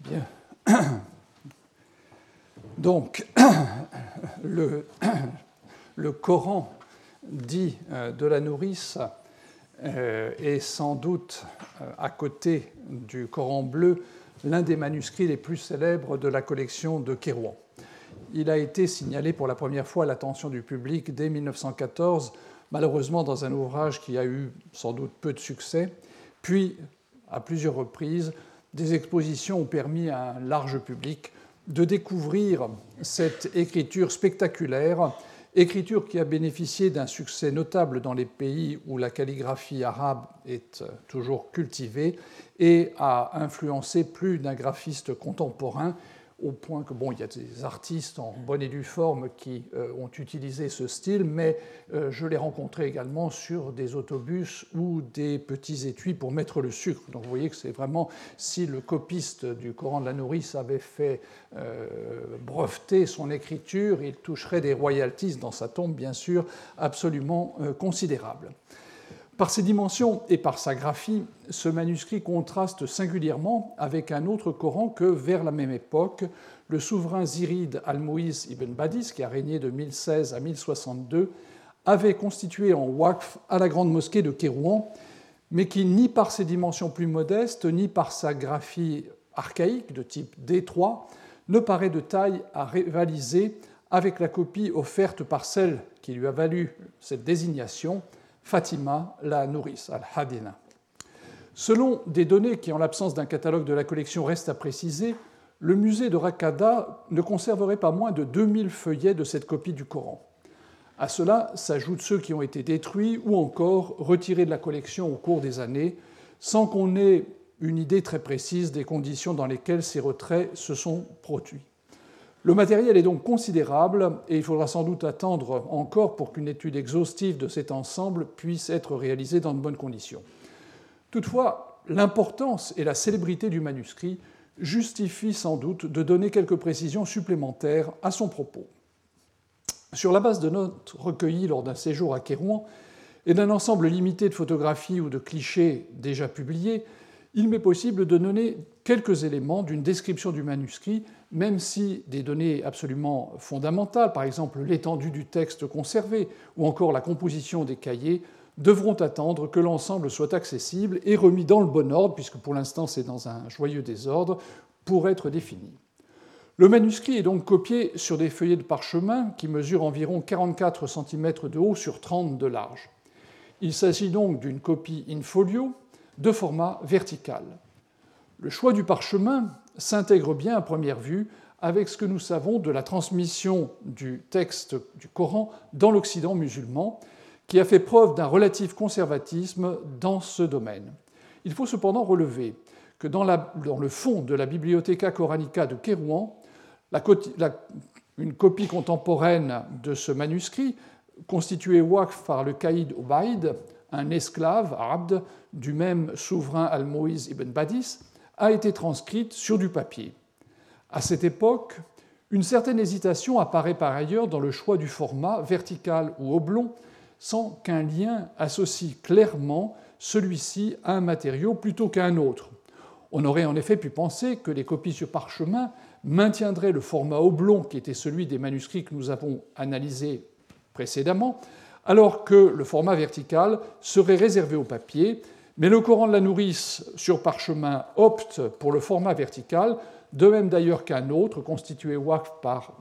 Bien. Donc, le Coran dit de la nourrice est sans doute, à côté du Coran bleu, l'un des manuscrits les plus célèbres de la collection de Kairouan. Il a été signalé pour la première fois à l'attention du public dès 1914, malheureusement dans un ouvrage qui a eu sans doute peu de succès, puis, à plusieurs reprises, des expositions ont permis à un large public de découvrir cette écriture spectaculaire, écriture qui a bénéficié d'un succès notable dans les pays où la calligraphie arabe est toujours cultivée et a influencé plus d'un graphiste contemporain, au point que, il y a des artistes en bonne et due forme qui ont utilisé ce style, mais je l'ai rencontré également sur des autobus ou des petits étuis pour mettre le sucre. Donc vous voyez que c'est vraiment, si le copiste du Coran de la nourrice avait fait breveter son écriture, il toucherait des royalties dans sa tombe, bien sûr, absolument considérables. Par ses dimensions et par sa graphie, ce manuscrit contraste singulièrement avec un autre Coran que, vers la même époque, le souverain ziride Al-Mu'iz ibn Badis, qui a régné de 1016 à 1062, avait constitué en waqf à la grande mosquée de Kairouan, mais qui, ni par ses dimensions plus modestes, ni par sa graphie archaïque de type D3, ne paraît de taille à rivaliser avec la copie offerte par celle qui lui a valu cette désignation, Fatima, la nourrice, al-Hadina. Selon des données qui, en l'absence d'un catalogue de la collection, restent à préciser, le musée de Rakkada ne conserverait pas moins de 2000 feuillets de cette copie du Coran. À cela s'ajoutent ceux qui ont été détruits ou encore retirés de la collection au cours des années, sans qu'on ait une idée très précise des conditions dans lesquelles ces retraits se sont produits. Le matériel est donc considérable et il faudra sans doute attendre encore pour qu'une étude exhaustive de cet ensemble puisse être réalisée dans de bonnes conditions. Toutefois, l'importance et la célébrité du manuscrit justifient sans doute de donner quelques précisions supplémentaires à son propos. Sur la base de notes recueillies lors d'un séjour à Kairouan et d'un ensemble limité de photographies ou de clichés déjà publiés, il m'est possible de donner quelques éléments d'une description du manuscrit, même si des données absolument fondamentales, par exemple l'étendue du texte conservé ou encore la composition des cahiers, devront attendre que l'ensemble soit accessible et remis dans le bon ordre, puisque pour l'instant c'est dans un joyeux désordre, pour être défini. Le manuscrit est donc copié sur des feuillets de parchemin qui mesurent environ 44 cm de haut sur 30 de large. Il s'agit donc d'une copie in folio de format vertical. Le choix du parchemin s'intègre bien à première vue avec ce que nous savons de la transmission du texte du Coran dans l'Occident musulman, qui a fait preuve d'un relatif conservatisme dans ce domaine. Il faut cependant relever que dans le fond de la Bibliotheca Coranica de Kairouan, une copie contemporaine de ce manuscrit, constituée waqf par le Caïd Obaïd, un esclave arabe du même souverain Al-Mu'iz ibn Badis, a été transcrite sur du papier. À cette époque, une certaine hésitation apparaît par ailleurs dans le choix du format vertical ou oblong, sans qu'un lien associe clairement celui-ci à un matériau plutôt qu'à un autre. On aurait en effet pu penser que les copies sur parchemin maintiendraient le format oblong qui était celui des manuscrits que nous avons analysés précédemment, alors que le format vertical serait réservé au papier, mais le Coran de la nourrice sur parchemin opte pour le format vertical, de même d'ailleurs qu'un autre, constitué waqf par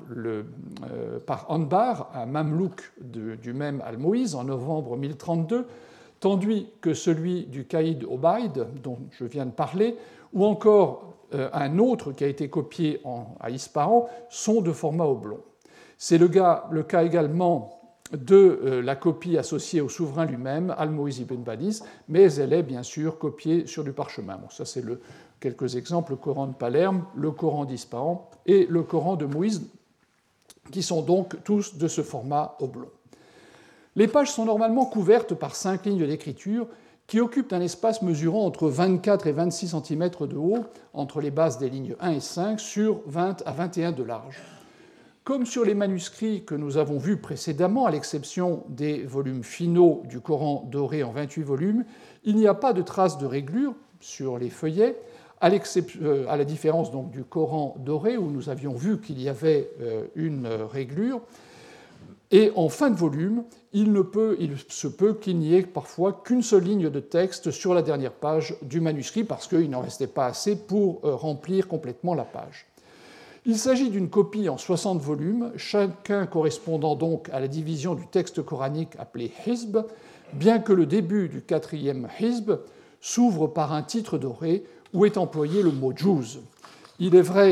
Anbar, un mamelouk du même Al-Mu'iz, en novembre 1032, tandis que celui du Caïd Obaïd, dont je viens de parler, ou encore un autre qui a été copié à Ispahan, sont de format oblong. C'est le cas également de la copie associée au souverain lui-même, Al-Mu'iz ibn Badis, mais elle est bien sûr copiée sur du parchemin. Bon, ça c'est quelques exemples, le Coran de Palerme, le Coran d'Ispahan et le Coran de Mu'iz, qui sont donc tous de ce format oblong. Les pages sont normalement couvertes par 5 lignes d'écriture qui occupent un espace mesurant entre 24 et 26 cm de haut entre les bases des lignes 1 et 5 sur 20 à 21 de large. Comme sur les manuscrits que nous avons vus précédemment, à l'exception des volumes finaux du Coran doré en 28 volumes, il n'y a pas de traces de réglure sur les feuillets, à la différence donc, du Coran doré, où nous avions vu qu'il y avait une réglure. Et en fin de volume, il se peut qu'il n'y ait parfois qu'une seule ligne de texte sur la dernière page du manuscrit, parce qu'il n'en restait pas assez pour remplir complètement la page. Il s'agit d'une copie en 60 volumes, chacun correspondant donc à la division du texte coranique appelée Hizb, bien que le début du 4e Hizb s'ouvre par un titre doré où est employé le mot Juz. Il est vrai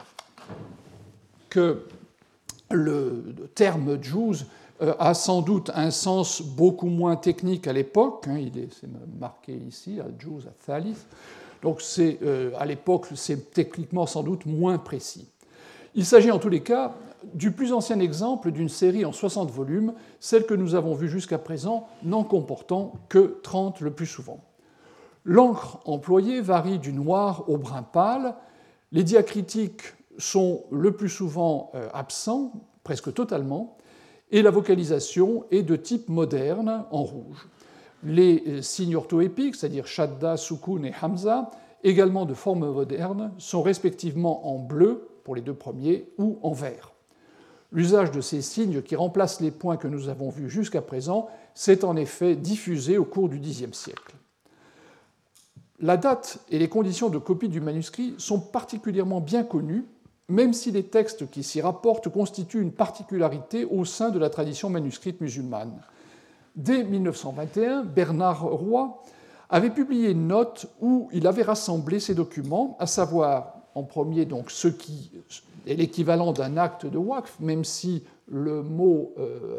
que le terme Juz a sans doute un sens beaucoup moins technique à l'époque. C'est marqué ici, Juz al-Thalith. Donc à l'époque, c'est techniquement sans doute moins précis. Il s'agit en tous les cas du plus ancien exemple d'une série en 60 volumes, celle que nous avons vue jusqu'à présent n'en comportant que 30 le plus souvent. L'encre employée varie du noir au brun pâle. Les diacritiques sont le plus souvent absents, presque totalement, et la vocalisation est de type moderne, en rouge. Les signes orthoépiques, c'est-à-dire shadda, sukun et hamza, également de forme moderne, sont respectivement en bleu pour les deux premiers ou en vert. L'usage de ces signes qui remplacent les points que nous avons vus jusqu'à présent s'est en effet diffusé au cours du Xe siècle. La date et les conditions de copie du manuscrit sont particulièrement bien connues, même si les textes qui s'y rapportent constituent une particularité au sein de la tradition manuscrite musulmane. Dès 1921, Bernard Roy avait publié une note où il avait rassemblé ces documents, à savoir, en premier, donc, ce qui est l'équivalent d'un acte de waqf, même si le mot,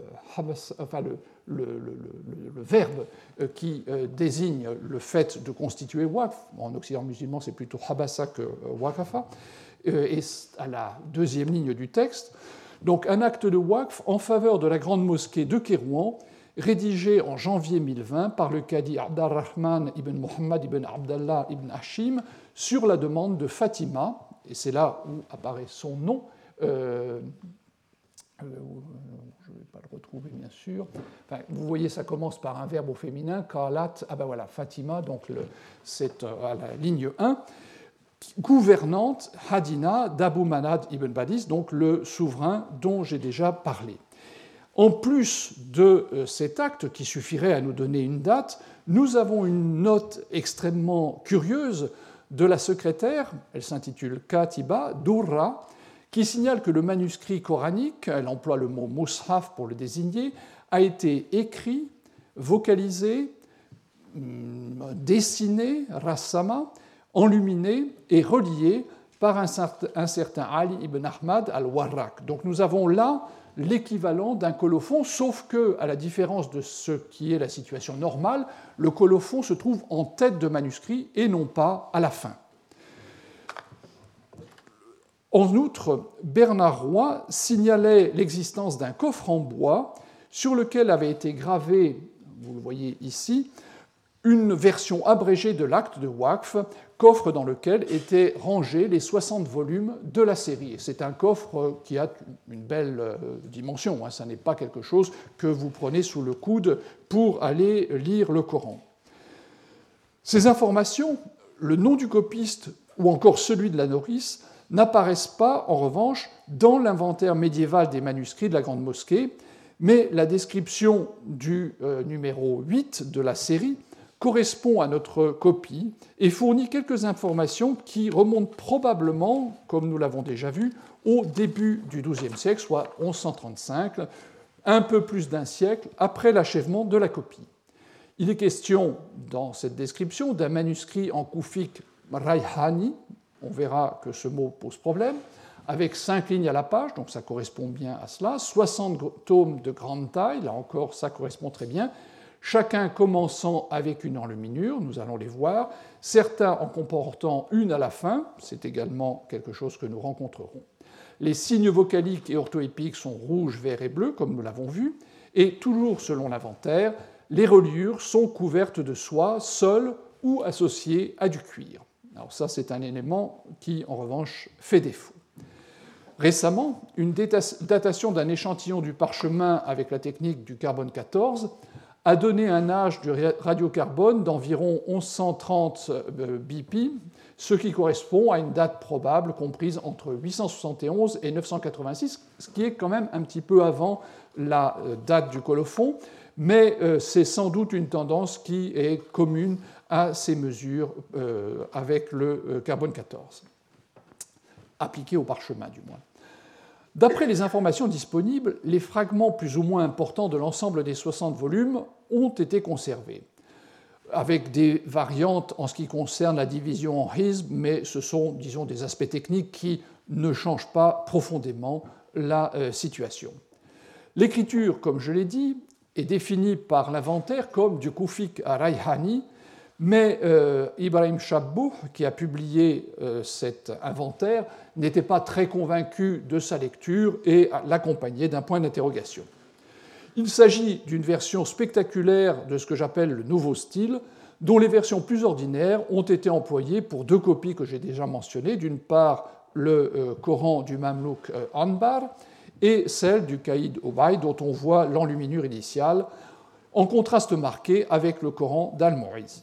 le verbe qui désigne le fait de constituer waqf, en Occident musulman c'est plutôt habasa que waqafa, est à la deuxième ligne du texte. Donc un acte de waqf en faveur de la grande mosquée de Kérouan, rédigé en janvier 1020 par le cadi Abd-ar-Rahman ibn Muhammad ibn Abdallah ibn Hashim sur la demande de Fatima, et c'est là où apparaît son nom. Je ne vais pas le retrouver, bien sûr. Enfin, vous voyez, ça commence par un verbe au féminin, qalat, voilà, Fatima, donc c'est à la ligne 1, gouvernante Hadina d'Abu Manad ibn Badis, donc le souverain dont j'ai déjà parlé. En plus de cet acte qui suffirait à nous donner une date, nous avons une note extrêmement curieuse de la secrétaire, elle s'intitule Katiba Durra, qui signale que le manuscrit coranique, elle emploie le mot mushaf pour le désigner, a été écrit, vocalisé, dessiné, rassama, enluminé et relié par un certain Ali ibn Ahmad al-Warraq. Donc nous avons là l'équivalent d'un colophon, sauf que, à la différence de ce qui est la situation normale, le colophon se trouve en tête de manuscrit et non pas à la fin. En outre, Bernard Roy signalait l'existence d'un coffre en bois sur lequel avait été gravé, vous le voyez ici, une version abrégée de l'acte de waqf, coffre dans lequel étaient rangés les 60 volumes de la série. C'est un coffre qui a une belle dimension, ça n'est pas quelque chose que vous prenez sous le coude pour aller lire le Coran. Ces informations, le nom du copiste ou encore celui de la nourrice, n'apparaissent pas, en revanche, dans l'inventaire médiéval des manuscrits de la Grande Mosquée, mais la description du numéro 8 de la série correspond à notre copie et fournit quelques informations qui remontent probablement, comme nous l'avons déjà vu, au début du XIIe siècle, soit 1135, un peu plus d'un siècle après l'achèvement de la copie. Il est question, dans cette description, d'un manuscrit en koufik Rayhani, on verra que ce mot pose problème, avec 5 lignes à la page, donc ça correspond bien à cela, 60 tomes de grande taille, là encore ça correspond très bien, chacun commençant avec une enluminure, nous allons les voir, certains en comportant une à la fin, c'est également quelque chose que nous rencontrerons. Les signes vocaliques et orthoépiques sont rouge, vert et bleu, comme nous l'avons vu, et toujours selon l'inventaire, les reliures sont couvertes de soie, seules ou associées à du cuir. Alors ça, c'est un élément qui, en revanche, fait défaut. Récemment, une datation d'un échantillon du parchemin avec la technique du carbone 14 a donné un âge du radiocarbone d'environ 1130 BP, ce qui correspond à une date probable comprise entre 871 et 986, ce qui est quand même un petit peu avant la date du colophon, mais c'est sans doute une tendance qui est commune à ces mesures avec le carbone 14, appliquées au parchemin du moins. D'après les informations disponibles, les fragments plus ou moins importants de l'ensemble des 60 volumes ont été conservés, avec des variantes en ce qui concerne la division en hizb, mais ce sont, disons, des aspects techniques qui ne changent pas profondément la situation. L'écriture, comme je l'ai dit, est définie par l'inventaire comme du Koufik à Raihani, mais Ibrahim Chabbouh, qui a publié cet inventaire, n'était pas très convaincu de sa lecture et l'accompagnait d'un point d'interrogation. Il s'agit d'une version spectaculaire de ce que j'appelle le nouveau style, dont les versions plus ordinaires ont été employées pour deux copies que j'ai déjà mentionnées, d'une part le Coran du Mamlouk Anbar et celle du Caïd Obaï, dont on voit l'enluminure initiale, en contraste marqué avec le Coran d'Al-Mu'izz.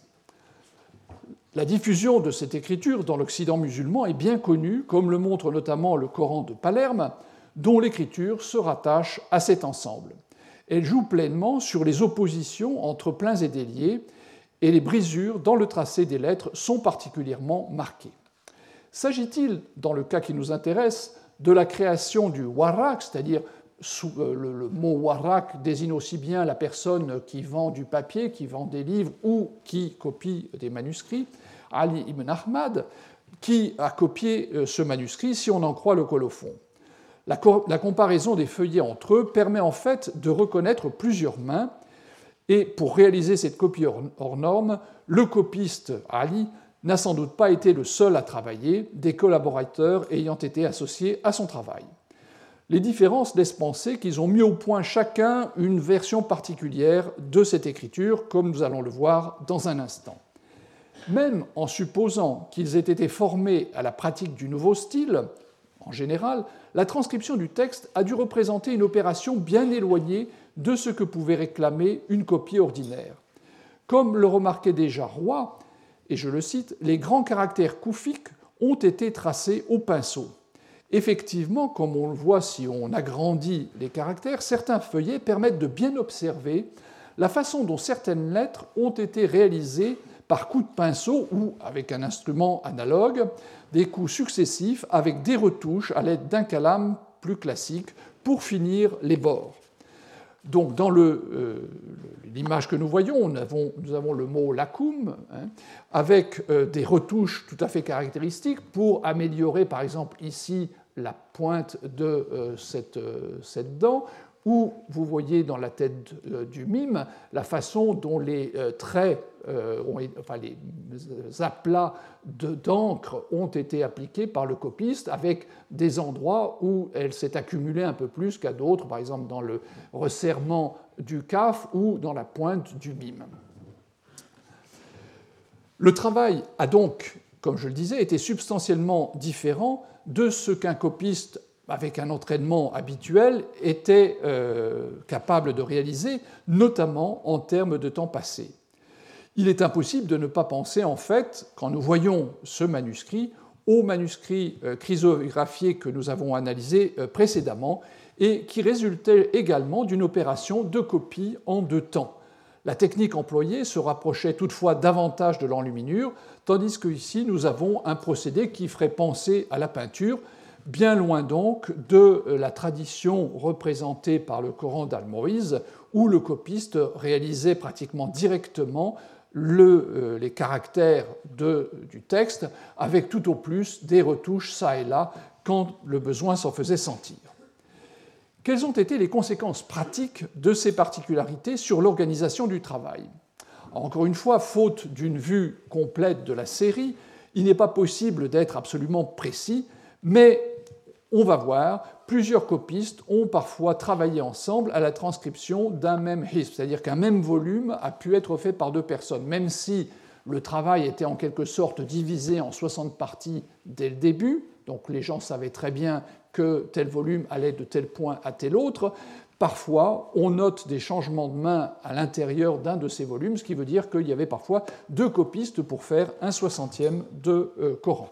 La diffusion de cette écriture dans l'Occident musulman est bien connue, comme le montre notamment le Coran de Palerme, dont l'écriture se rattache à cet ensemble. Elle joue pleinement sur les oppositions entre pleins et déliés, et les brisures dans le tracé des lettres sont particulièrement marquées. S'agit-il, dans le cas qui nous intéresse, de la création du warak, c'est-à-dire le mot warak désigne aussi bien la personne qui vend du papier, qui vend des livres ou qui copie des manuscrits, Ali ibn Ahmad, qui a copié ce manuscrit si on en croit le colophon. La comparaison des feuillets entre eux permet en fait de reconnaître plusieurs mains, et pour réaliser cette copie hors norme, le copiste Ali n'a sans doute pas été le seul à travailler, des collaborateurs ayant été associés à son travail. Les différences laissent penser qu'ils ont mis au point chacun une version particulière de cette écriture, comme nous allons le voir dans un instant. Même en supposant qu'ils aient été formés à la pratique du nouveau style, en général, la transcription du texte a dû représenter une opération bien éloignée de ce que pouvait réclamer une copie ordinaire. Comme le remarquait déjà Roy, et je le cite, « les grands caractères koufiques ont été tracés au pinceau. Effectivement, comme on le voit si on agrandit les caractères, certains feuillets permettent de bien observer la façon dont certaines lettres ont été réalisées par coups de pinceau ou avec un instrument analogue, des coups successifs avec des retouches à l'aide d'un calame plus classique pour finir les bords. » Donc, dans l'image que nous voyons, nous avons le mot lakoum, avec des retouches tout à fait caractéristiques pour améliorer, par exemple, ici, la pointe de cette dent, où vous voyez dans la tête du mime la façon dont les traits, les aplats d'encre ont été appliqués par le copiste, avec des endroits où elle s'est accumulée un peu plus qu'à d'autres, par exemple dans le resserrement du kaf ou dans la pointe du mime. Le travail a donc, comme je le disais, été substantiellement différent de ce qu'un copiste avec un entraînement habituel, était capable de réaliser, notamment en termes de temps passé. Il est impossible de ne pas penser, en fait, quand nous voyons ce manuscrit, au manuscrit chrysographié que nous avons analysé précédemment et qui résultait également d'une opération de copie en deux temps. La technique employée se rapprochait toutefois davantage de l'enluminure, tandis qu'ici nous avons un procédé qui ferait penser à la peinture, bien loin donc de la tradition représentée par le Coran d'Al-Mu'izz, où le copiste réalisait pratiquement directement les caractères du texte, avec tout au plus des retouches çà et là quand le besoin s'en faisait sentir. Quelles ont été les conséquences pratiques de ces particularités sur l'organisation du travail ? Encore une fois, faute d'une vue complète de la série, il n'est pas possible d'être absolument précis, mais on va voir, plusieurs copistes ont parfois travaillé ensemble à la transcription d'un même hizb, c'est-à-dire qu'un même volume a pu être fait par deux personnes, même si le travail était en quelque sorte divisé en 60 parties dès le début, donc les gens savaient très bien que tel volume allait de tel point à tel autre. parfois, on note des changements de main à l'intérieur d'un de ces volumes, ce qui veut dire qu'il y avait parfois 2 copistes pour faire un 60e de Coran.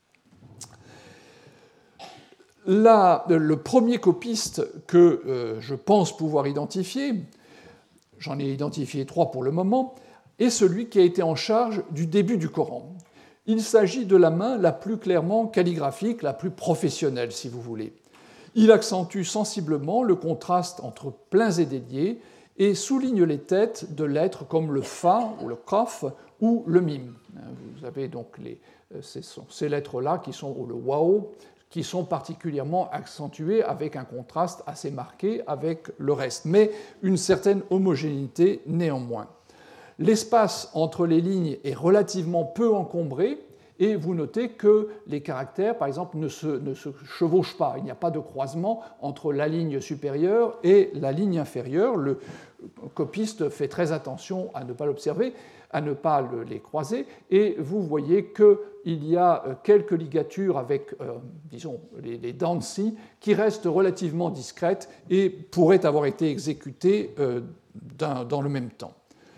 Le premier copiste que je pense pouvoir identifier, j'en ai identifié 3 pour le moment, est celui qui a été en charge du début du Coran. Il s'agit de la main la plus clairement calligraphique, la plus professionnelle, si vous voulez. Il accentue sensiblement le contraste entre pleins et déliés et souligne les têtes de lettres comme le fa ou le kaf ou le mim. Vous avez donc ces lettres-là qui sont, ou le wao, qui sont particulièrement accentuées avec un contraste assez marqué avec le reste, mais une certaine homogénéité néanmoins. L'espace entre les lignes est relativement peu encombré, et vous notez que les caractères, par exemple, ne se chevauchent pas. Il n'y a pas de croisement entre la ligne supérieure et la ligne inférieure. Le copiste fait très attention à ne pas l'observer, à ne pas les croiser, et vous voyez qu'il y a quelques ligatures avec, disons, les dents de scie qui restent relativement discrètes et pourraient avoir été exécutées dans le même temps.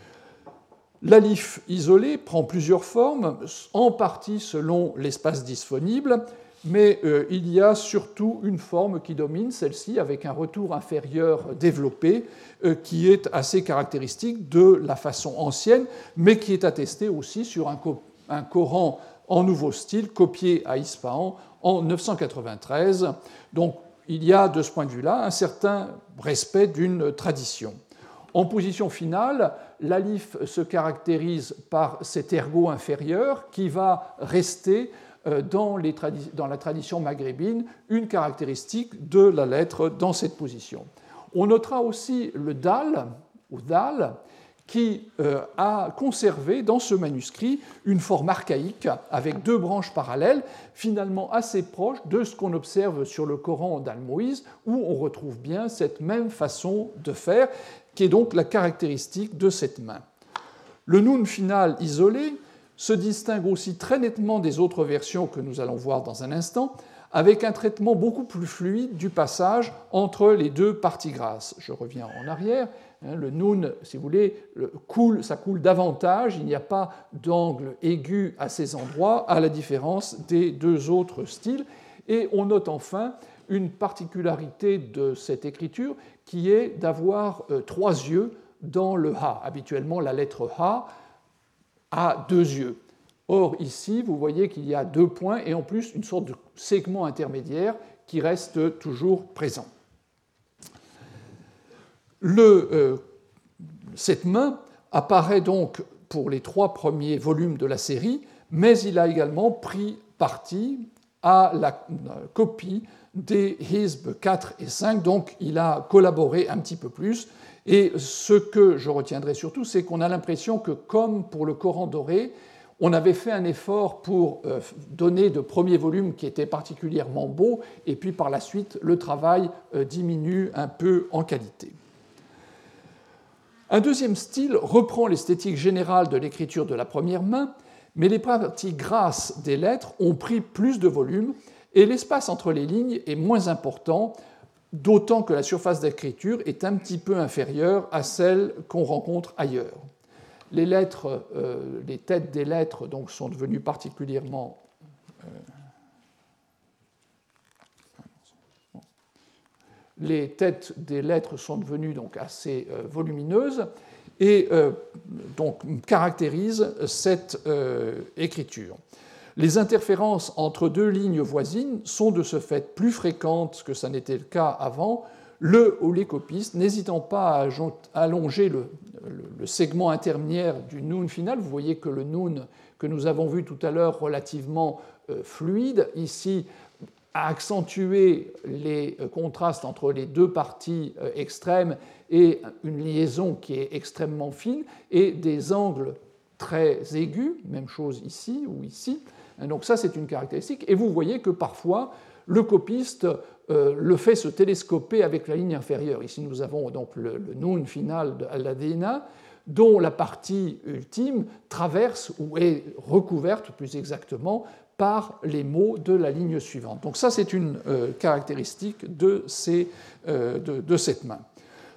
L'alif isolé prend plusieurs formes, en partie selon l'espace disponible, mais il y a surtout une forme qui domine, celle-ci, avec un retour inférieur développé, qui est assez caractéristique de la façon ancienne, mais qui est attestée aussi sur un Coran en nouveau style, copié à Ispahan en 993. Donc il y a, de ce point de vue-là, un certain respect d'une tradition. En position finale, l'alif se caractérise par cet ergot inférieur qui va rester dans la tradition maghrébine une caractéristique de la lettre dans cette position. On notera aussi le dal, ou dal, qui a conservé dans ce manuscrit une forme archaïque avec 2 branches parallèles, finalement assez proches de ce qu'on observe sur le Coran d'Al-Moïse, où on retrouve bien cette même façon de faire, qui est donc la caractéristique de cette main. Le nun final isolé se distingue aussi très nettement des autres versions que nous allons voir dans un instant, avec un traitement beaucoup plus fluide du passage entre les 2 parties grasses. Je reviens en arrière. Le nun, si vous voulez, ça coule davantage, il n'y a pas d'angle aigu à ces endroits, à la différence des 2 autres styles. Et on note enfin une particularité de cette écriture qui est d'avoir 3 yeux dans le ha. Habituellement, la lettre ha a 2 yeux. Or, ici, vous voyez qu'il y a 2 points et en plus une sorte de segment intermédiaire qui reste toujours présent. Cette main apparaît donc pour les 3 premiers volumes de la série, mais il a également pris parti à la copie des Hizb 4 et 5, donc il a collaboré un petit peu plus. Et ce que je retiendrai surtout, c'est qu'on a l'impression que, comme pour le Coran doré, on avait fait un effort pour donner de premiers volumes qui étaient particulièrement beaux, et puis par la suite, le travail diminue un peu en qualité. Un deuxième style reprend l'esthétique générale de l'écriture de la première main, mais les parties grasses des lettres ont pris plus de volume, et l'espace entre les lignes est moins important, d'autant que la surface d'écriture est un petit peu inférieure à celle qu'on rencontre ailleurs. Les têtes des lettres donc, sont devenues particulièrement les têtes des lettres sont devenues donc assez volumineuses et donc caractérisent cette écriture. Les interférences entre 2 lignes voisines sont de ce fait plus fréquentes que ça n'était le cas avant, le ou les copistes n'hésitant pas à allonger le segment intermédiaire du nun final. Vous voyez que le nun que nous avons vu tout à l'heure relativement fluide, ici a accentué les contrastes entre les 2 parties extrêmes et une liaison qui est extrêmement fine et des angles très aigus, même chose ici ou ici. Donc ça, c'est une caractéristique. Et vous voyez que parfois, le copiste le fait se télescoper avec la ligne inférieure. Ici, nous avons donc le nun final de Al-Ladina, dont la partie ultime traverse ou est recouverte, plus exactement, par les mots de la ligne suivante. Donc ça, c'est une caractéristique de cette main.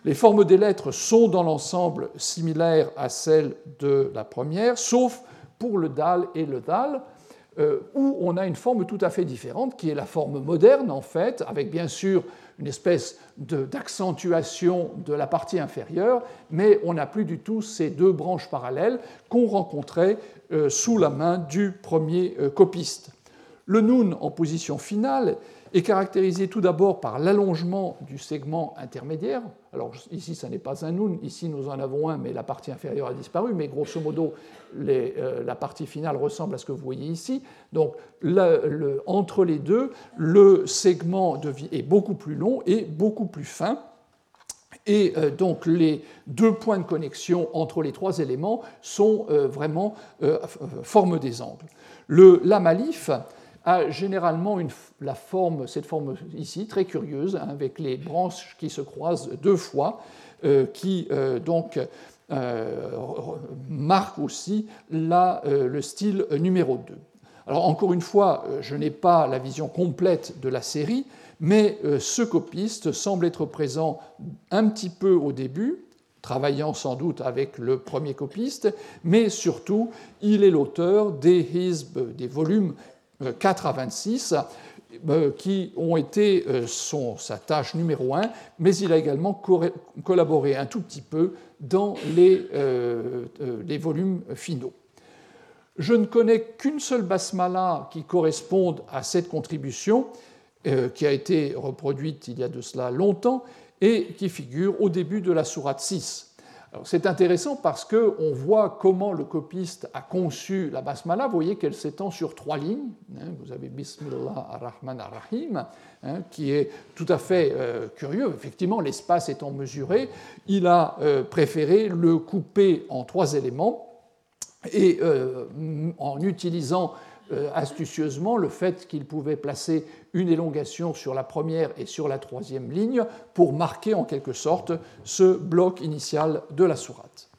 Les formes des lettres sont dans l'ensemble similaires à celles de la première, sauf pour le dal et le dal, où on a une forme tout à fait différente, qui est la forme moderne, en fait, avec bien sûr une espèce d'accentuation de la partie inférieure, mais on n'a plus du tout ces deux branches parallèles qu'on rencontrait sous la main du premier copiste. Le nun en position finale est caractérisé tout d'abord par l'allongement du segment intermédiaire. Alors ici, ça n'est pas un nun, ici nous en avons un, mais la partie inférieure a disparu, mais grosso modo, la partie finale ressemble à ce que vous voyez ici. Donc entre les deux, le segment est beaucoup plus long et beaucoup plus fin. Et donc les deux points de connexion entre les trois éléments sont vraiment forment des angles. Le lamalif a généralement cette forme ici, très curieuse, hein, avec les branches qui se croisent deux fois, qui donc marque aussi le style numéro 2. Alors encore une fois, je n'ai pas la vision complète de la série, mais ce copiste semble être présent un petit peu au début, travaillant sans doute avec le premier copiste, mais surtout, il est l'auteur des hizb, des volumes 4 à 26, qui ont été sa tâche numéro 1, mais il a également collaboré un tout petit peu dans les volumes finaux. Je ne connais qu'une seule basmala qui corresponde à cette contribution, qui a été reproduite il y a de cela longtemps, et qui figure au début de la sourate 6. C'est intéressant parce qu'on voit comment le copiste a conçu la basmala. Vous voyez qu'elle s'étend sur 3 lignes. Vous avez Bismillah ar-Rahman ar-Rahim, qui est tout à fait curieux. Effectivement, l'espace étant mesuré, il a préféré le couper en 3 éléments et en utilisant astucieusement le fait qu'il pouvait placer une élongation sur la première et sur la 3e ligne pour marquer en quelque sorte ce bloc initial de la sourate.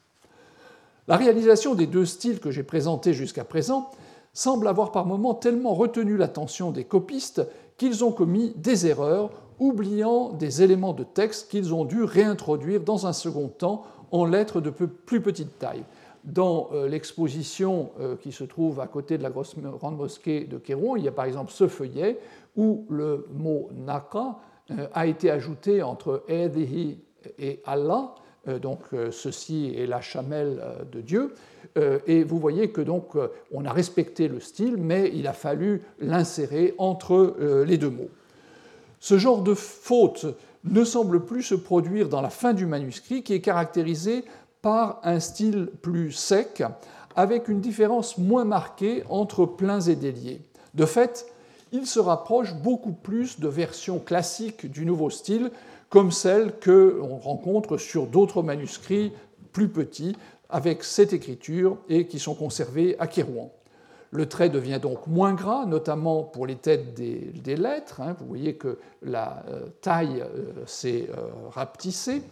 La réalisation des 2 styles que j'ai présentés jusqu'à présent semble avoir par moments tellement retenu l'attention des copistes qu'ils ont commis des erreurs, oubliant des éléments de texte qu'ils ont dû réintroduire dans un second temps en lettres de plus petite taille. Dans l'exposition qui se trouve à côté de la grande mosquée de Kérouan, il y a par exemple ce feuillet où le mot « naqa » a été ajouté entre « edihi » et « Allah », donc ceci est la chamelle de Dieu, et vous voyez que donc on a respecté le style, mais il a fallu l'insérer entre les 2 mots. Ce genre de faute ne semble plus se produire dans la fin du manuscrit, qui est caractérisé par un style plus sec, avec une différence moins marquée entre pleins et déliés. De fait, il se rapproche beaucoup plus de versions classiques du nouveau style, comme celles qu'on rencontre sur d'autres manuscrits plus petits, avec cette écriture et qui sont conservés à Kérouan. Le trait devient donc moins gras, notamment pour les têtes des lettres. Vous voyez que la taille s'est rapetissée.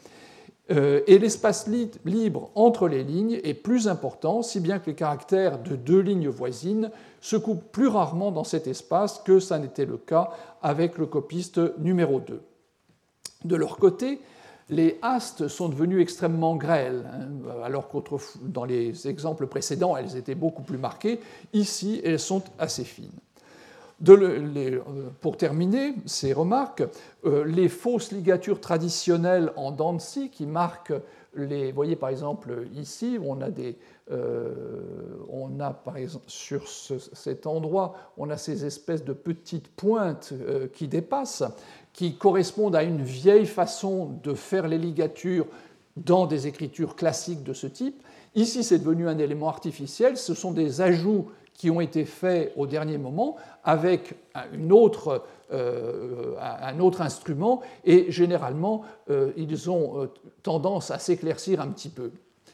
Et l'espace libre entre les lignes est plus important, si bien que les caractères de 2 lignes voisines se coupent plus rarement dans cet espace que ça n'était le cas avec le copiste numéro 2. De leur côté, les hastes sont devenues extrêmement grêles, alors que dans les exemples précédents, elles étaient beaucoup plus marquées. Ici, elles sont assez fines. Pour terminer ces remarques, les fausses ligatures traditionnelles en dents de scie qui marquent vous voyez par exemple ici, on a par exemple sur cet endroit, on a ces espèces de petites pointes qui dépassent, qui correspondent à une vieille façon de faire les ligatures dans des écritures classiques de ce type. Ici, c'est devenu un élément artificiel, ce sont des ajouts qui ont été faits au dernier moment avec un autre instrument, et généralement, ils ont tendance à s'éclaircir un petit peu.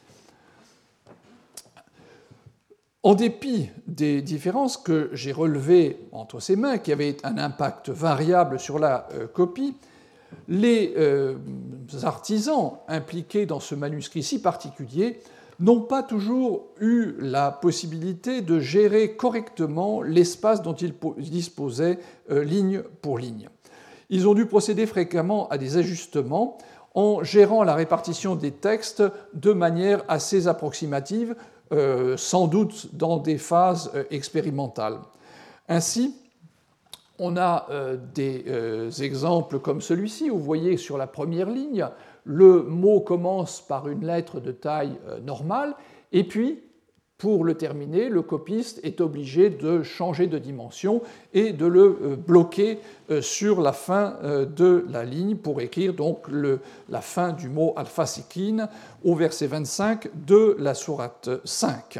En dépit des différences que j'ai relevées entre ces mains, qui avaient un impact variable sur la copie, les artisans impliqués dans ce manuscrit si particulier n'ont pas toujours eu la possibilité de gérer correctement l'espace dont ils disposaient ligne pour ligne. Ils ont dû procéder fréquemment à des ajustements en gérant la répartition des textes de manière assez approximative, sans doute dans des phases expérimentales. Ainsi, on a des exemples comme celui-ci, où vous voyez sur la première ligne, le mot commence par une lettre de taille normale, et puis, pour le terminer, le copiste est obligé de changer de dimension et de le bloquer sur la fin de la ligne pour écrire donc la fin du mot alpha-sikin au verset 25 de la sourate 5.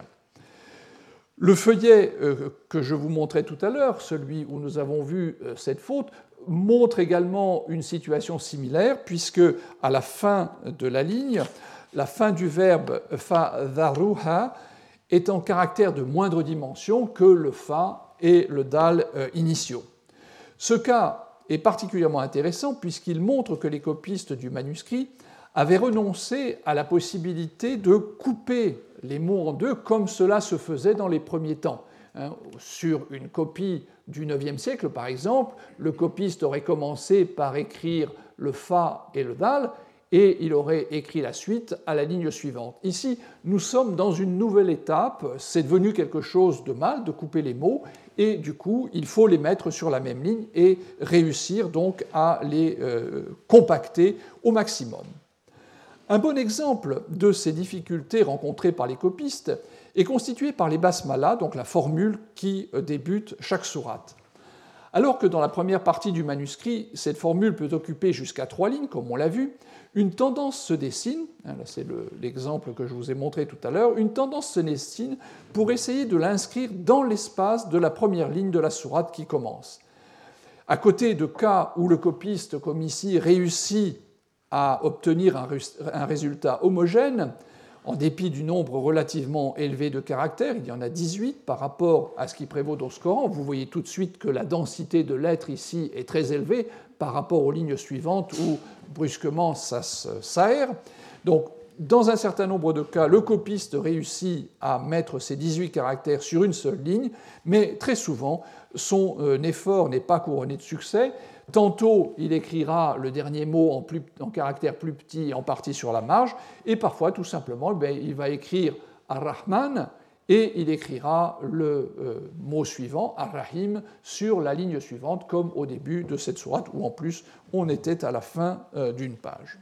Le feuillet que je vous montrais tout à l'heure, celui où nous avons vu cette faute, montre également une situation similaire, puisque à la fin de la ligne, la fin du verbe fa'dharuha est en caractère de moindre dimension que le fa et le dal initiaux. Ce cas est particulièrement intéressant puisqu'il montre que les copistes du manuscrit avaient renoncé à la possibilité de couper les mots en deux comme cela se faisait dans les premiers temps. Sur une copie du IXe siècle, par exemple, le copiste aurait commencé par écrire le fa et le dal, et il aurait écrit la suite à la ligne suivante. Ici, nous sommes dans une nouvelle étape, c'est devenu quelque chose de mal de couper les mots, et du coup, il faut les mettre sur la même ligne et réussir donc à les compacter au maximum. Un bon exemple de ces difficultés rencontrées par les copistes est constitué par les basmalas, donc la formule qui débute chaque sourate. Alors que dans la première partie du manuscrit, cette formule peut occuper jusqu'à 3 lignes, comme on l'a vu, une tendance se dessine, là c'est l'exemple que je vous ai montré tout à l'heure, une tendance se dessine pour essayer de l'inscrire dans l'espace de la première ligne de la sourate qui commence. À côté de cas où le copiste, comme ici, réussit à obtenir un résultat homogène, en dépit du nombre relativement élevé de caractères, il y en a 18 par rapport à ce qui prévaut dans ce Coran. Vous voyez tout de suite que la densité de lettres ici est très élevée par rapport aux lignes suivantes où brusquement ça s'aère. Donc, dans un certain nombre de cas, le copiste réussit à mettre ces 18 caractères sur une seule ligne, mais très souvent, son effort n'est pas couronné de succès. Tantôt, il écrira le dernier mot en caractère plus petit, en partie sur la marge, et parfois, tout simplement, il va écrire Ar-Rahman, et il écrira le mot suivant, Ar-Rahim, sur la ligne suivante, comme au début de cette sourate, où en plus, on était à la fin d'une page.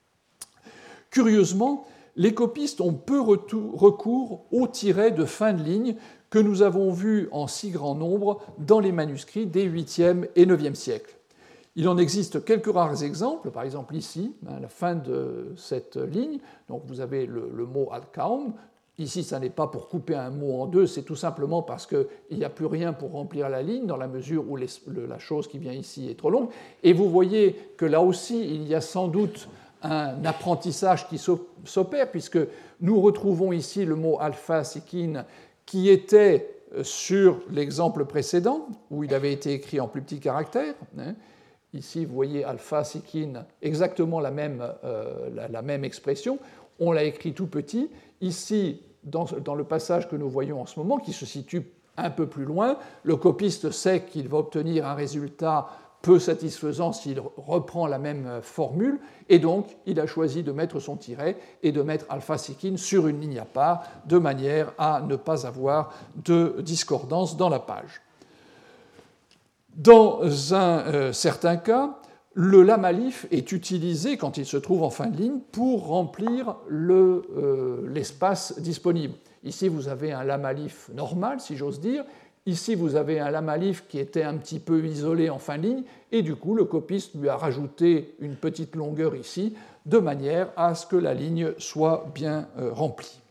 Curieusement, les copistes ont peu recours aux tirets de fin de ligne que nous avons vus en si grand nombre dans les manuscrits des 8e et 9e siècles. Il en existe quelques rares exemples, par exemple ici, à la fin de cette ligne, donc vous avez le mot al-kaum. Ici, ça n'est pas pour couper un mot en deux, c'est tout simplement parce qu'il n'y a plus rien pour remplir la ligne, dans la mesure où la chose qui vient ici est trop longue. Et vous voyez que là aussi, il y a sans doute un apprentissage qui s'opère, puisque nous retrouvons ici le mot alpha-sikin qui était sur l'exemple précédent, où il avait été écrit en plus petits caractères. Ici, vous voyez alpha-sikin, exactement la même expression. On l'a écrit tout petit. Ici, dans le passage que nous voyons en ce moment, qui se situe un peu plus loin, le copiste sait qu'il va obtenir un résultat peu satisfaisant s'il reprend la même formule, et donc il a choisi de mettre son tiret et de mettre alpha-sikin sur une ligne à part, de manière à ne pas avoir de discordance dans la page. Dans un certain cas, le lam alif est utilisé quand il se trouve en fin de ligne pour remplir l'espace disponible. Ici, vous avez un lam alif normal, si j'ose dire. Ici, vous avez un lam alif qui était un petit peu isolé en fin de ligne, et du coup, le copiste lui a rajouté une petite longueur ici, de manière à ce que la ligne soit bien remplie.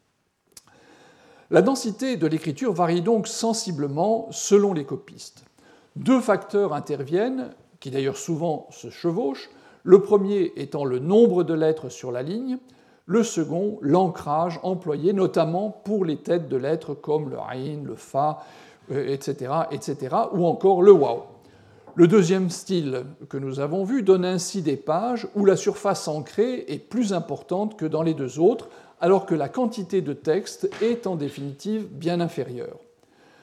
La densité de l'écriture varie donc sensiblement selon les copistes. 2 facteurs interviennent, qui d'ailleurs souvent se chevauchent, le premier étant le nombre de lettres sur la ligne, le second, l'ancrage employé notamment pour les têtes de lettres comme le aïn, le fa, etc., ou encore le waw. Le deuxième style que nous avons vu donne ainsi des pages où la surface ancrée est plus importante que dans les 2 autres, alors que la quantité de texte est en définitive bien inférieure.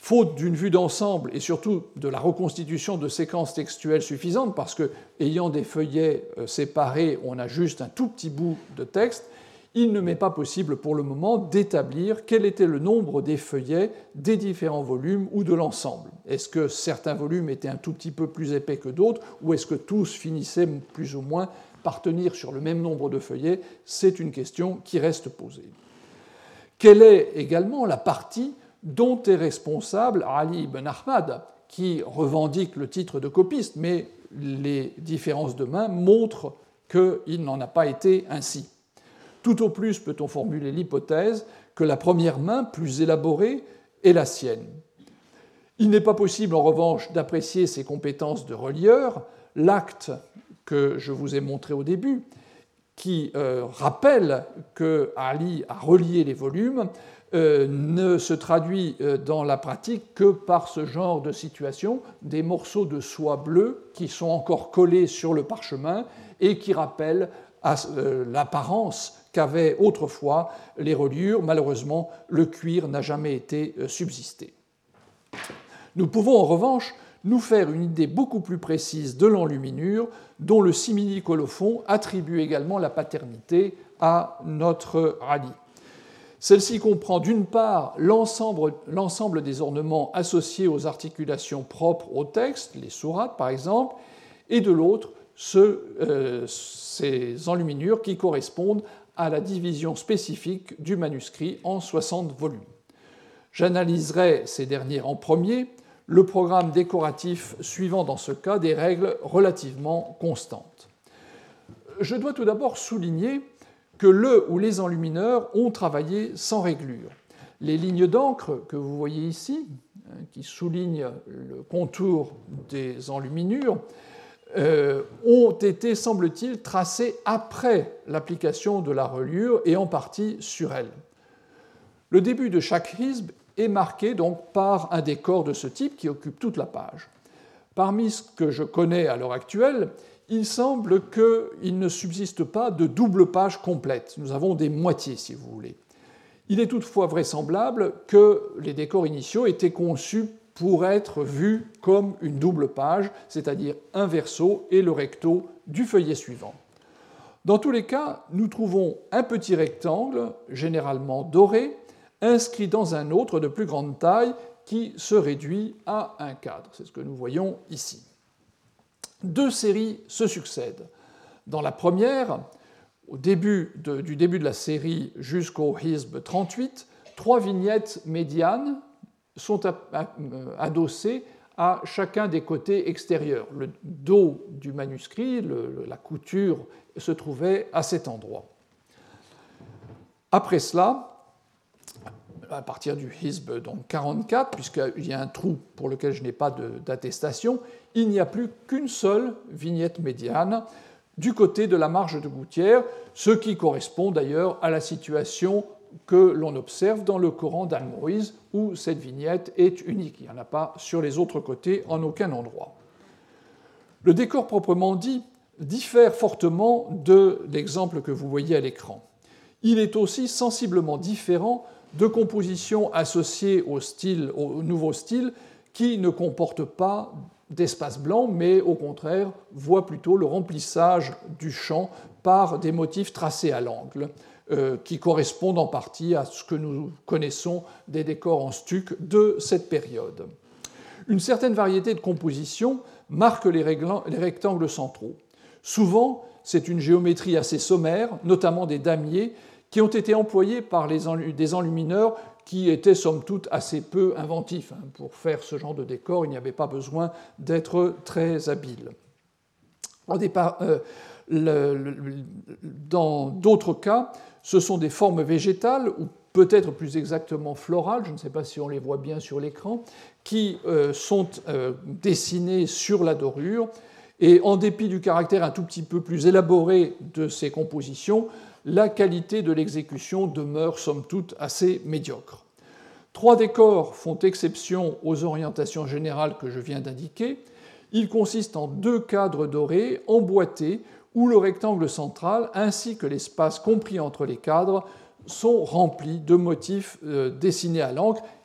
faute d'une vue d'ensemble et surtout de la reconstitution de séquences textuelles suffisantes, parce que, ayant des feuillets séparés, on a juste un tout petit bout de texte, il ne m'est pas possible pour le moment d'établir quel était le nombre des feuillets des différents volumes ou de l'ensemble. Est-ce que certains volumes étaient un tout petit peu plus épais que d'autres, ou est-ce que tous finissaient plus ou moins par tenir sur le même nombre de feuillets? C'est une question qui reste posée. Quelle est également la partie dont est responsable Ali ibn Ahmad, qui revendique le titre de copiste, mais les différences de main montrent qu'il n'en a pas été ainsi. Tout au plus peut-on formuler l'hypothèse que la première main, plus élaborée, est la sienne. Il n'est pas possible, en revanche, d'apprécier ses compétences de relieur. L'acte que je vous ai montré au début, qui rappelle que Ali a relié les volumes, ne se traduit dans la pratique que par ce genre de situation, des morceaux de soie bleue qui sont encore collés sur le parchemin et qui rappellent l'apparence qu'avaient autrefois les reliures. Malheureusement, le cuir n'a jamais été subsisté. Nous pouvons en revanche nous faire une idée beaucoup plus précise de l'enluminure, dont le simili-colophon attribue également la paternité à notre Ali. Celle-ci comprend d'une part l'ensemble des ornements associés aux articulations propres au texte, les sourates par exemple, et de l'autre ces enluminures qui correspondent à la division spécifique du manuscrit en 60 volumes. J'analyserai ces derniers en premier, le programme décoratif suivant dans ce cas des règles relativement constantes. Je dois tout d'abord souligner que le ou les enlumineurs ont travaillé sans réglure. Les lignes d'encre que vous voyez ici, qui soulignent le contour des enluminures, ont été, semble-t-il, tracées après l'application de la reliure et en partie sur elle. Le début de chaque hizb est marqué donc par un décor de ce type qui occupe toute la page. Parmi ce que je connais à l'heure actuelle, il semble qu'il ne subsiste pas de double page complète. Nous avons des moitiés, si vous voulez. Il est toutefois vraisemblable que les décors initiaux étaient conçus pour être vus comme une double page, c'est-à-dire un verso et le recto du feuillet suivant. Dans tous les cas, nous trouvons un petit rectangle, généralement doré, inscrit dans un autre de plus grande taille qui se réduit à un cadre. C'est ce que nous voyons ici. Deux séries se succèdent. Dans la première, du début de la série jusqu'au hizb 38, 3 vignettes médianes sont adossées à chacun des côtés extérieurs. Le dos du manuscrit, la couture, se trouvait à cet endroit. Après cela, à partir du hizb donc 44, puisqu'il y a un trou pour lequel je n'ai pas d'attestation, il n'y a plus qu'une seule vignette médiane du côté de la marge de gouttière, ce qui correspond d'ailleurs à la situation que l'on observe dans le Coran d'Al-Moïse, où cette vignette est unique. Il n'y en a pas sur les autres côtés en aucun endroit. Le décor proprement dit diffère fortement de l'exemple que vous voyez à l'écran. Il est aussi sensiblement différent de compositions associées au nouveau style qui ne comportent pas d'espace blanc, mais au contraire voient plutôt le remplissage du champ par des motifs tracés à l'angle, qui correspondent en partie à ce que nous connaissons des décors en stuc de cette période. Une certaine variété de compositions marque les rectangles centraux. Souvent, c'est une géométrie assez sommaire, notamment des damiers, qui ont été employés par des enlumineurs qui étaient somme toute assez peu inventifs. Pour faire ce genre de décor, il n'y avait pas besoin d'être très habile. Dans d'autres cas, ce sont des formes végétales, ou peut-être plus exactement florales, je ne sais pas si on les voit bien sur l'écran, qui sont dessinées sur la dorure, et en dépit du caractère un tout petit peu plus élaboré de ces compositions, la qualité de l'exécution demeure somme toute assez médiocre. 3 décors font exception aux orientations générales que je viens d'indiquer. Ils consistent en 2 cadres dorés emboîtés où le rectangle central ainsi que l'espace compris entre les cadres sont remplis de motifs dessinés à l'encre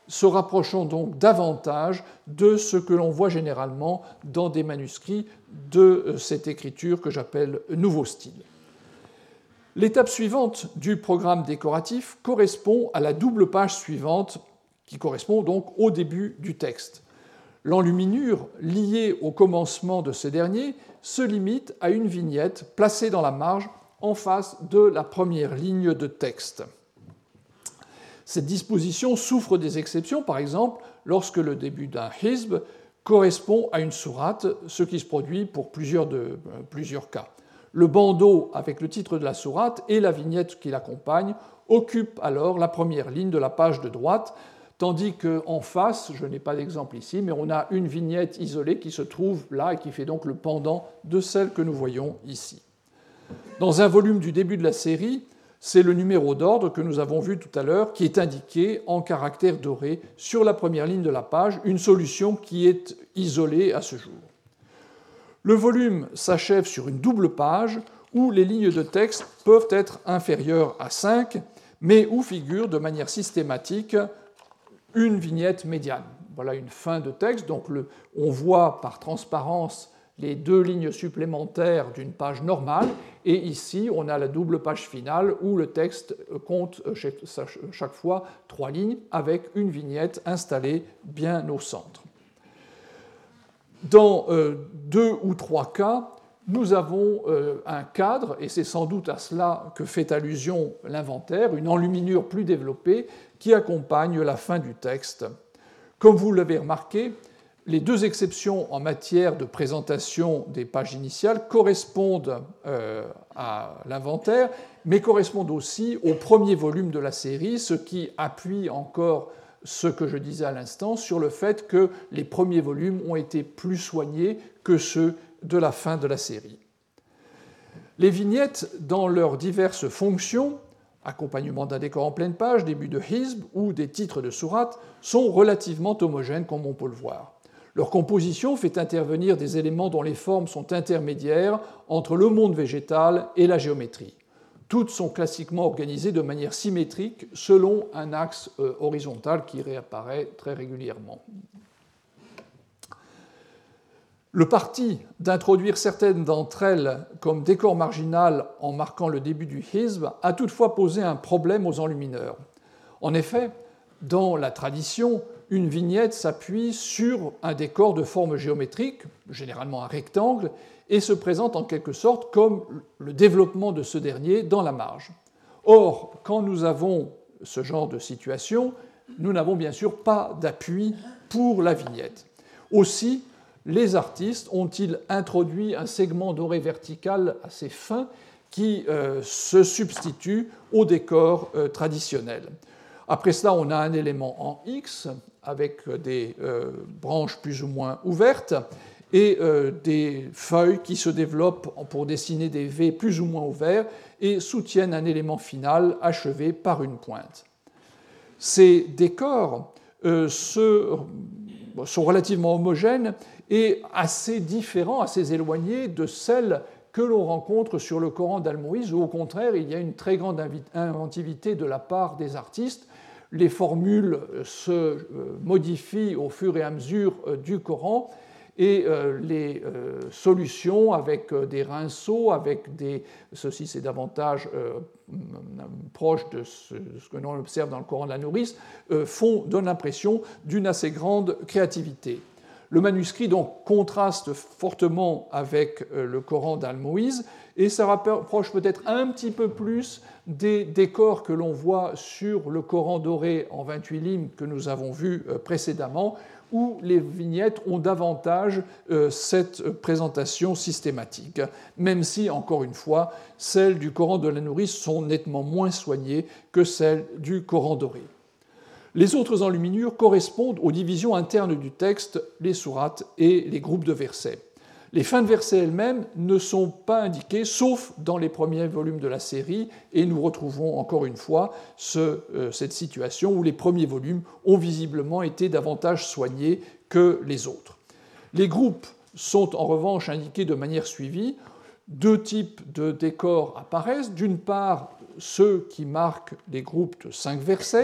se rapprochant donc davantage de ce que l'on voit généralement dans des manuscrits de cette écriture que j'appelle nouveau style. L'étape suivante du programme décoratif correspond à la double page suivante, qui correspond donc au début du texte. L'enluminure liée au commencement de ce dernier se limite à une vignette placée dans la marge en face de la première ligne de texte. Cette disposition souffre des exceptions, par exemple lorsque le début d'un hizb correspond à une sourate, ce qui se produit pour plusieurs cas. Le bandeau avec le titre de la sourate et la vignette qui l'accompagne occupent alors la première ligne de la page de droite, tandis qu'en face, je n'ai pas d'exemple ici, mais on a une vignette isolée qui se trouve là et qui fait donc le pendant de celle que nous voyons ici. Dans un volume du début de la série, c'est le numéro d'ordre que nous avons vu tout à l'heure qui est indiqué en caractères dorés sur la première ligne de la page, une solution qui est isolée à ce jour. Le volume s'achève sur une double page où les lignes de texte peuvent être inférieures à 5, mais où figure de manière systématique une vignette médiane. Voilà une fin de texte, donc on voit par transparence les deux lignes supplémentaires d'une page normale, et ici on a la double page finale où le texte compte chaque fois 3 lignes avec une vignette installée bien au centre. Dans 2 ou 3 cas, nous avons un cadre, et c'est sans doute à cela que fait allusion l'inventaire, une enluminure plus développée qui accompagne la fin du texte. Comme vous l'avez remarqué, les 2 exceptions en matière de présentation des pages initiales correspondent à l'inventaire, mais correspondent aussi au premier volume de la série, ce qui appuie encore ce que je disais à l'instant sur le fait que les premiers volumes ont été plus soignés que ceux de la fin de la série. Les vignettes, dans leurs diverses fonctions, accompagnement d'un décor en pleine page, début de hizb ou des titres de sourates, sont relativement homogènes comme on peut le voir. Leur composition fait intervenir des éléments dont les formes sont intermédiaires entre le monde végétal et la géométrie. Toutes sont classiquement organisées de manière symétrique selon un axe horizontal qui réapparaît très régulièrement. Le parti d'introduire certaines d'entre elles comme décor marginal en marquant le début du hizb a toutefois posé un problème aux enlumineurs. En effet, dans la tradition, une vignette s'appuie sur un décor de forme géométrique, généralement un rectangle, et se présente en quelque sorte comme le développement de ce dernier dans la marge. Or, quand nous avons ce genre de situation, nous n'avons bien sûr pas d'appui pour la vignette. Aussi, les artistes ont-ils introduit un segment doré vertical assez fin qui se substitue au décor traditionnel. Après cela, on a un élément en X avec des branches plus ou moins ouvertes et des feuilles qui se développent pour dessiner des V plus ou moins ouverts et soutiennent un élément final achevé par une pointe. Ces décors sont relativement homogènes et assez différents, assez éloignés de celles que l'on rencontre sur le Coran d'Al-Moïse, où au contraire il y a une très grande inventivité de la part des artistes. Les formules se modifient au fur et à mesure du Coran, et les solutions avec des rinceaux, ceci c'est davantage proche de ce que l'on observe dans le Coran de la nourrice, donnent l'impression d'une assez grande créativité. Le manuscrit donc contraste fortement avec le Coran d'Al-Moïse et ça rapproche peut-être un petit peu plus des décors que l'on voit sur le Coran doré en 28 limes que nous avons vu précédemment, où les vignettes ont davantage cette présentation systématique, même si, encore une fois, celles du Coran de la nourrice sont nettement moins soignées que celles du Coran doré. Les autres enluminures correspondent aux divisions internes du texte, les sourates et les groupes de versets. Les fins de versets elles-mêmes ne sont pas indiquées, sauf dans les premiers volumes de la série, et nous retrouvons encore une fois cette situation où les premiers volumes ont visiblement été davantage soignés que les autres. Les groupes sont en revanche indiqués de manière suivie. 2 types de décors apparaissent. D'une part, ceux qui marquent les groupes de 5 versets,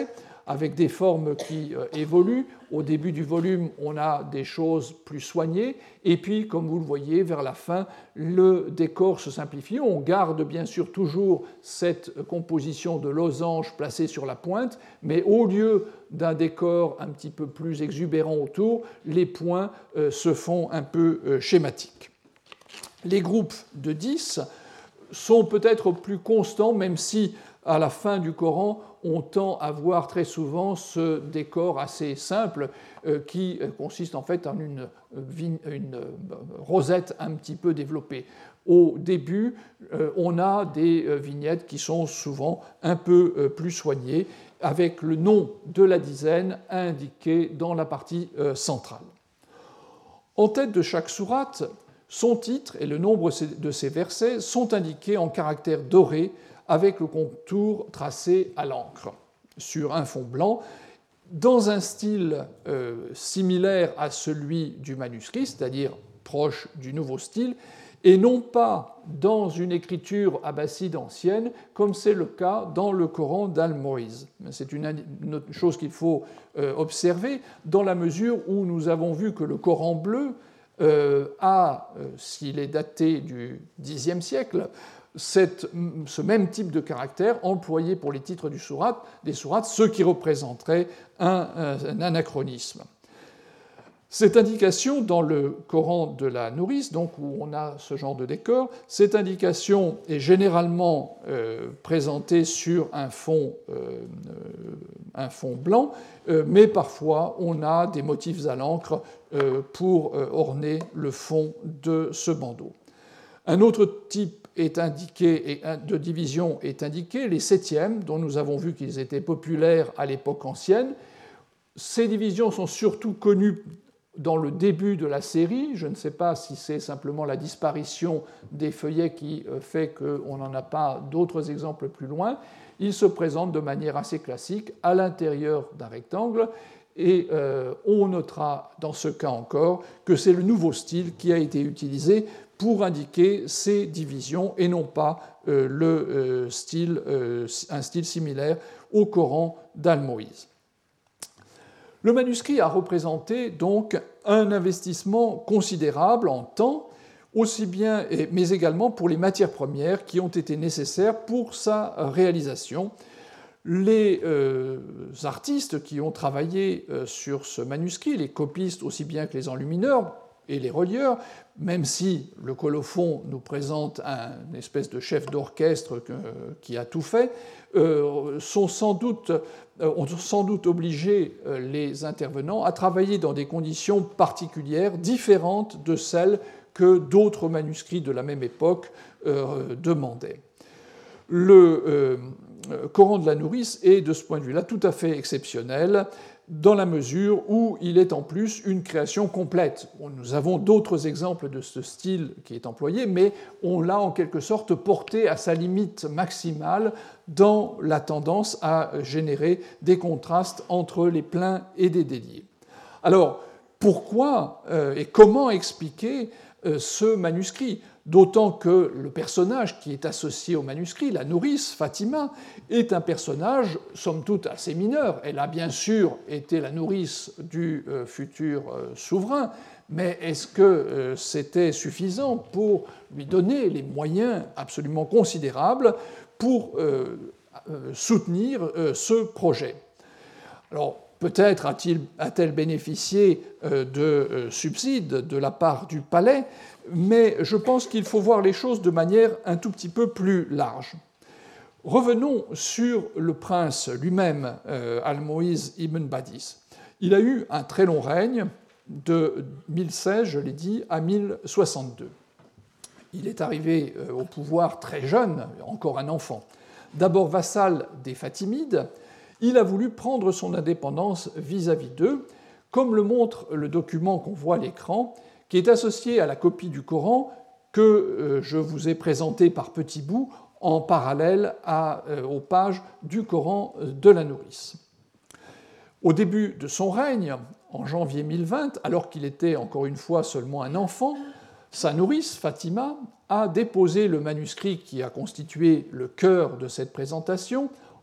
avec des formes qui évoluent. Au début du volume, on a des choses plus soignées, et puis, comme vous le voyez, vers la fin, le décor se simplifie. On garde bien sûr toujours cette composition de losanges placés sur la pointe, mais au lieu d'un décor un petit peu plus exubérant autour, les points se font un peu schématiques. Les groupes de 10 sont peut-être plus constants, même si à la fin du Coran, on tend à voir très souvent ce décor assez simple qui consiste en fait en une rosette un petit peu développée. Au début, on a des vignettes qui sont souvent un peu plus soignées, avec le nom de la dizaine indiqué dans la partie centrale. En tête de chaque sourate, son titre et le nombre de ses versets sont indiqués en caractères dorés avec le contour tracé à l'encre sur un fond blanc, dans un style similaire à celui du manuscrit, c'est-à-dire proche du nouveau style, et non pas dans une écriture abbasside ancienne, comme c'est le cas dans le Coran d'Al-Moïse. C'est une chose qu'il faut observer, dans la mesure où nous avons vu que le Coran bleu s'il est daté du Xe siècle, ce même type de caractère employé pour les titres des sourates, ce qui représenterait un anachronisme. Cette indication dans le Coran de la nourrice, donc où on a ce genre de décor, cette indication est généralement présentée sur un fond blanc, mais parfois on a des motifs à l'encre pour orner le fond de ce bandeau. Un autre type est indiqué, de division est indiqué, les septièmes, dont nous avons vu qu'ils étaient populaires à l'époque ancienne. Ces divisions sont surtout connues dans le début de la série. Je ne sais pas si c'est simplement la disparition des feuillets qui fait qu'on n'en a pas d'autres exemples plus loin. Ils se présentent de manière assez classique à l'intérieur d'un rectangle, et on notera dans ce cas encore que c'est le nouveau style qui a été utilisé pour indiquer ces divisions et non pas un style similaire au Coran d'Al-Moïse. Le manuscrit a représenté donc un investissement considérable en temps, aussi bien, mais également pour les matières premières qui ont été nécessaires pour sa réalisation. Les artistes qui ont travaillé sur ce manuscrit, les copistes aussi bien que les enlumineurs et les relieurs, même si le colophon nous présente une espèce de chef d'orchestre qui a tout fait, ont sans doute obligé les intervenants à travailler dans des conditions particulières, différentes de celles que d'autres manuscrits de la même époque demandaient. Le Coran de la nourrice est, de ce point de vue-là, tout à fait exceptionnel, dans la mesure où il est en plus une création complète. Nous avons d'autres exemples de ce style qui est employé, mais on l'a en quelque sorte porté à sa limite maximale dans la tendance à générer des contrastes entre les pleins et des déliés. Alors, pourquoi et comment expliquer ce manuscrit ? D'autant que le personnage qui est associé au manuscrit, la nourrice, Fatima, est un personnage, somme toute, assez mineur. Elle a bien sûr été la nourrice du futur souverain, mais est-ce que c'était suffisant pour lui donner les moyens absolument considérables pour soutenir ce projet ? Alors, peut-être a-t-elle bénéficié de subsides de la part du palais, mais je pense qu'il faut voir les choses de manière un tout petit peu plus large. Revenons sur le prince lui-même, Al-Moïse ibn Badis. Il a eu un très long règne, de 1016, je l'ai dit, à 1062. Il est arrivé au pouvoir très jeune, encore un enfant. D'abord vassal des Fatimides, il a voulu prendre son indépendance vis-à-vis d'eux, comme le montre le document qu'on voit à l'écran, qui est associé à la copie du Coran que je vous ai présentée par petits bouts en parallèle aux pages du Coran de la nourrice. Au début de son règne, en janvier 1020, alors qu'il était encore une fois seulement un enfant, sa nourrice, Fatima, a déposé le manuscrit qui a constitué le cœur de cette présentation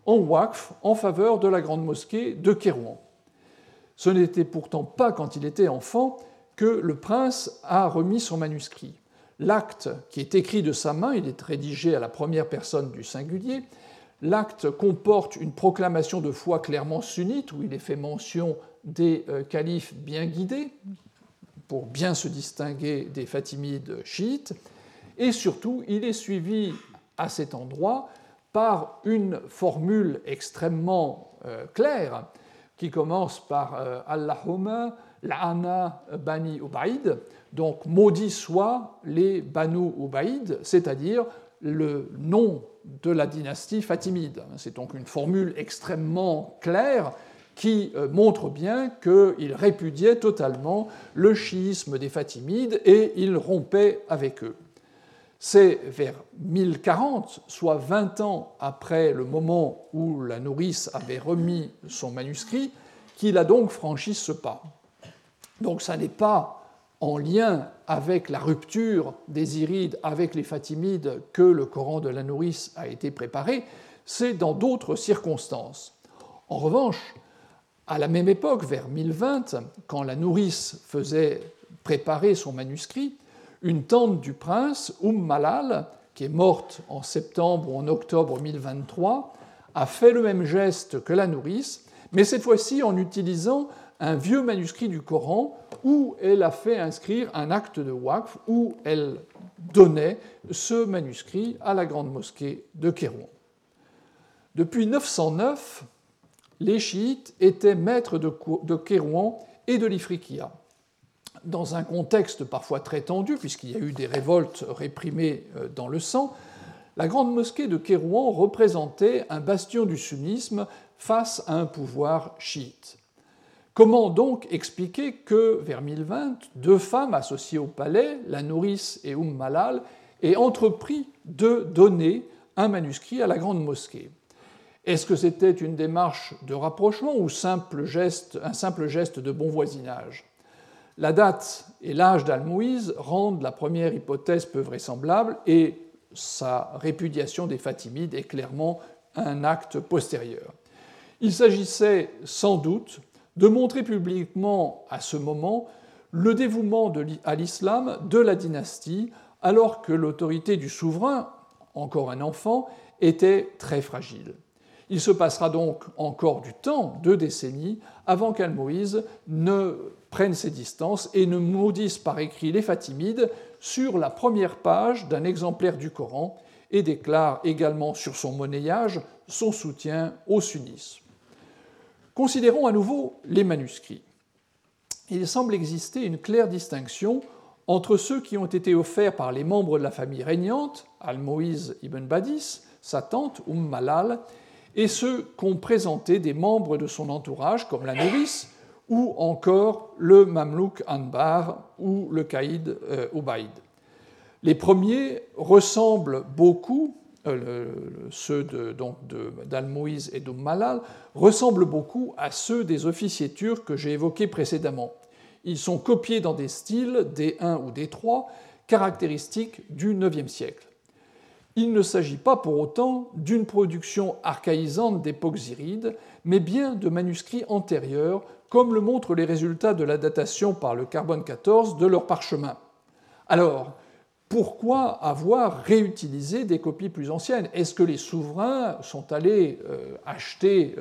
en waqf en faveur de la grande mosquée de Kérouan. Ce n'était pourtant pas quand il était enfant que le prince a remis son manuscrit. L'acte, qui est écrit de sa main, il est rédigé à la première personne du singulier, l'acte comporte une proclamation de foi clairement sunnite, où il est fait mention des califes bien guidés, pour bien se distinguer des fatimides chiites, et surtout, il est suivi à cet endroit par une formule extrêmement claire, qui commence par Allahumma la'ana bani Ubaïd, donc maudit soit les Banu Ubaïd, c'est-à-dire le nom de la dynastie fatimide. C'est donc une formule extrêmement claire qui montre bien qu'il répudiait totalement le chiisme des Fatimides et il rompait avec eux. C'est vers 1040, soit 20 ans après le moment où la nourrice avait remis son manuscrit, qu'il a donc franchi ce pas. Donc ça n'est pas en lien avec la rupture des Irides avec les Fatimides que le Coran de la nourrice a été préparé, c'est dans d'autres circonstances. En revanche, à la même époque, vers 1020, quand la nourrice faisait préparer son manuscrit, une tante du prince, Malal, qui est morte en septembre ou en octobre 1023, a fait le même geste que la nourrice, mais cette fois-ci en utilisant un vieux manuscrit du Coran où elle a fait inscrire un acte de waqf où elle donnait ce manuscrit à la grande mosquée de Kérouan. Depuis 909, les chiites étaient maîtres de Kérouan et de l'Ifriqiya. Dans un contexte parfois très tendu, puisqu'il y a eu des révoltes réprimées dans le sang, la grande mosquée de Kérouan représentait un bastion du sunnisme face à un pouvoir chiite. Comment donc expliquer que, vers 1020, deux femmes associées au palais, la nourrice et Malal, aient entrepris de donner un manuscrit à la grande mosquée? Est-ce que c'était une démarche de rapprochement ou un simple geste de bon voisinage? La date et l'âge d'Al-Moïse rendent la première hypothèse peu vraisemblable et sa répudiation des Fatimides est clairement un acte postérieur. Il s'agissait sans doute de montrer publiquement à ce moment le dévouement à l'islam de la dynastie, alors que l'autorité du souverain, encore un enfant, était très fragile. Il se passera donc encore du temps, 2 décennies, avant qu'Al-Moïse ne prenne ses distances et ne maudisse par écrit les Fatimides sur la première page d'un exemplaire du Coran et déclare également sur son monnayage son soutien au sunnisme. Considérons à nouveau les manuscrits. Il semble exister une claire distinction entre ceux qui ont été offerts par les membres de la famille régnante, Al-Moïse ibn Badis, sa tante Malal, et ceux qu'ont présenté des membres de son entourage, comme la nourrice, ou encore le Mamlouk Anbar ou le caïd Ubaïd. Les premiers ressemblent beaucoup, ceux d'Al-Moïse et Malal, ressemblent beaucoup à ceux des officiers turcs que j'ai évoqués précédemment. Ils sont copiés dans des styles, D1 ou D3, caractéristiques du IXe siècle. Il ne s'agit pas pour autant d'une production archaïsante d'époques irides, mais bien de manuscrits antérieurs, comme le montrent les résultats de la datation par le carbone 14 de leurs parchemins. Alors, pourquoi avoir réutilisé des copies plus anciennes? Est-ce que les souverains sont allés acheter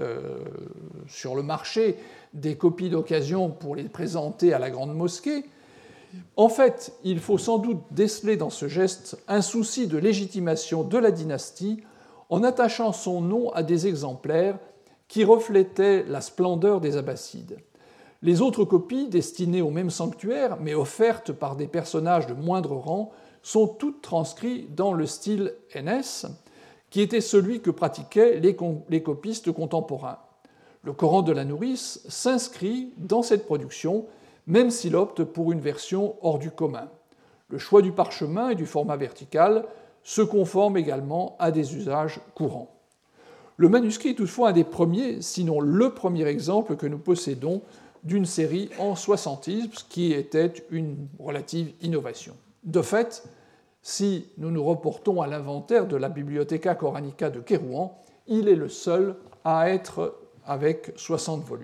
sur le marché des copies d'occasion pour les présenter à la grande mosquée? En fait, il faut sans doute déceler dans ce geste un souci de légitimation de la dynastie en attachant son nom à des exemplaires qui reflétaient la splendeur des Abbassides. Les autres copies, destinées au même sanctuaire, mais offertes par des personnages de moindre rang, sont toutes transcrites dans le style NS, qui était celui que pratiquaient les copistes contemporains. Le Coran de la nourrice s'inscrit dans cette production, même s'il opte pour une version hors du commun. Le choix du parchemin et du format vertical se conforme également à des usages courants. Le manuscrit est toutefois un des premiers, sinon le premier exemple que nous possédons d'une série en 60, qui était une relative innovation. De fait, si nous nous reportons à l'inventaire de la Bibliotheca Coranica de Kérouan, il est le seul à être avec 60 volumes.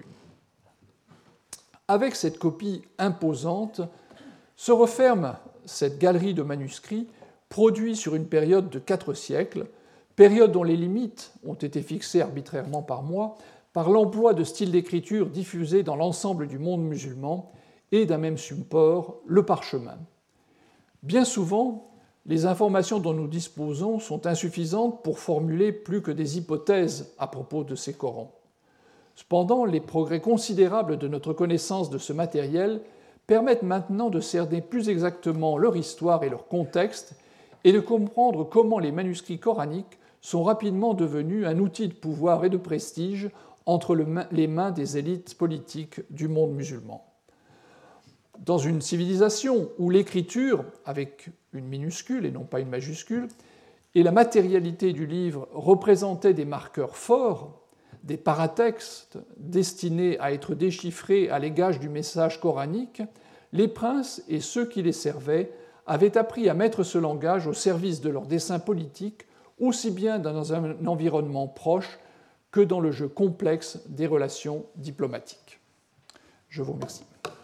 Avec cette copie imposante se referme cette galerie de manuscrits produits sur une période de 4 siècles, période dont les limites ont été fixées arbitrairement par moi par l'emploi de styles d'écriture diffusés dans l'ensemble du monde musulman et d'un même support, le parchemin. Bien souvent, les informations dont nous disposons sont insuffisantes pour formuler plus que des hypothèses à propos de ces Corans. Cependant, les progrès considérables de notre connaissance de ce matériel permettent maintenant de cerner plus exactement leur histoire et leur contexte et de comprendre comment les manuscrits coraniques sont rapidement devenus un outil de pouvoir et de prestige entre les mains des élites politiques du monde musulman. Dans une civilisation où l'écriture, avec une minuscule et non pas une majuscule, et la matérialité du livre représentaient des marqueurs forts, des paratextes destinés à être déchiffrés à l'égard du message coranique, les princes et ceux qui les servaient avaient appris à mettre ce langage au service de leurs desseins politiques, aussi bien dans un environnement proche que dans le jeu complexe des relations diplomatiques. Je vous remercie.